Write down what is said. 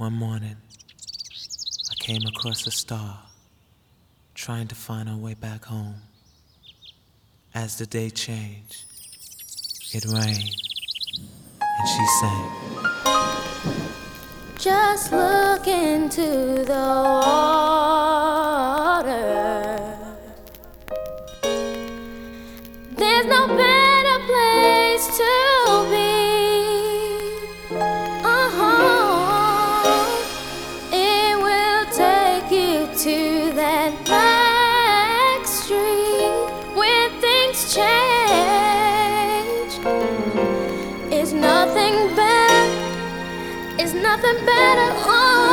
One morning, I came across a star, trying to find our way back home. As the day changed, it rained, and she sang. Just look into the water. There's no better place to be. It will take you to that back street where things change. It's nothing better. It's nothing better.